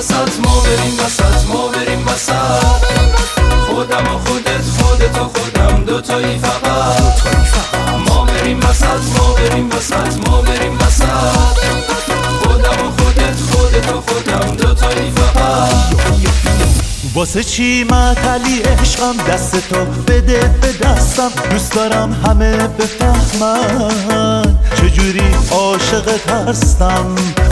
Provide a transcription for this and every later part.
وسط، ما بریم وسط، ما بریم وسط. خودم و خودت، خودت و خودم، دوتایی فقط. ما بریم وسط، ما بریم وسط، ما بریم وسط. خودم و خودت، خودت و خودم، دوتایی فقط. واسه چی معطلی عشقم، دست تو بده به دستم. دوست دارم همه بفهمن چجوری عاشقت هستم.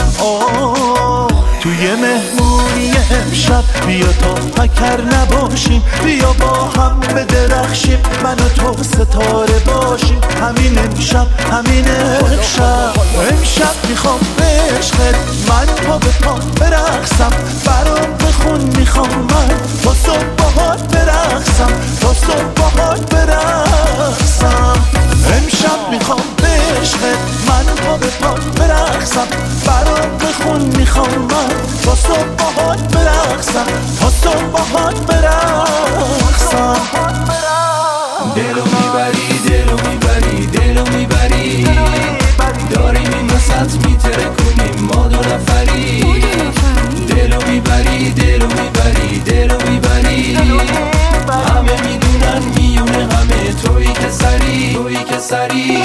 توی مهمونی امشب بیا تا فکر نباشیم، بیا با هم بدرخشیم، من و تو ستاره باشیم. همین امشب، همین امشب میخوام به عشقت من پا به پا برقصم. برام بخون میخوام من تا صبح باهات برقصم، تا صبح باهات برقصم. امشب میخوام به عشقت من پا به پا برقصم. برام بخون میخوام من تا صبح باهات برقصم، تا صبح باهات برقصم. دلو میبری، دلو میبری، دلو میبری. داریم این وسط میترکونیم ما دو نفری. دلو میبری، دلو میبری، دلو میبری. همه میدونن میونه همه، تویی که سری، تویی که سری.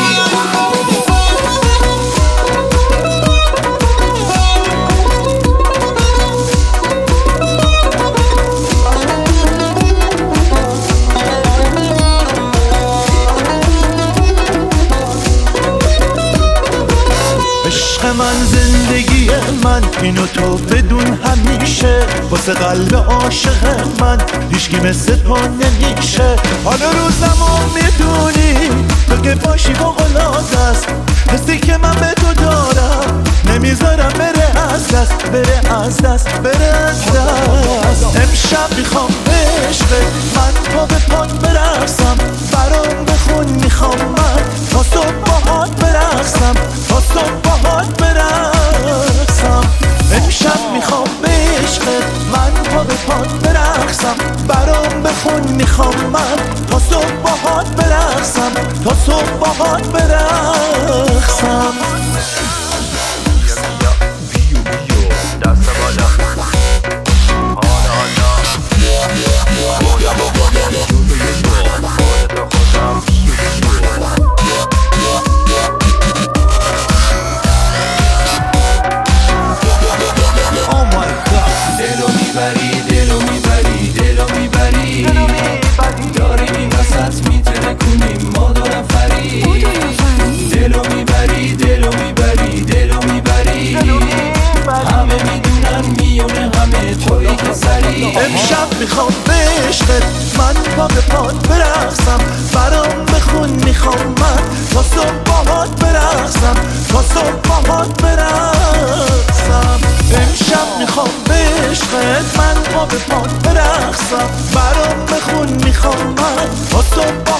عشق من، زندگی من، اینو تو بدون همیشه. واسه قلب عاشق من هیچکی مثل تو نمیشه. حالا روزمو میدونی تو که باشی فوق‌العاده‌ست. حسی که من به تو دارم نمیذارم بره از دست، بره از دست، بره از دست. امشب میخوام به عشقت من پا به پات برقصم. برام بخون میخوام من تا صبح باهات برقصم، تا صبح باهات برقصم. امشب میخوام به عشقت من پا به پات برقصم. برام بخون میخوام من تا صبح باهات برقصم، تا صبح باهات برقصم. دلو میبری، دلو میبری. داریم این وسط میترکونیم ما دو نفری. دلو میبری، دلو میبری، دلو میبری. همه میدونن میونه همه، تویی که سری. امشب میخوام به عشقت من پا به پات برقصم. برام بخون میخوام من تا صبح باهات برقصم، تا صبح باهات برقصم. امشب میخوام به عشقت من پا به پات برقصم. برام بخون میخوام من تا صبح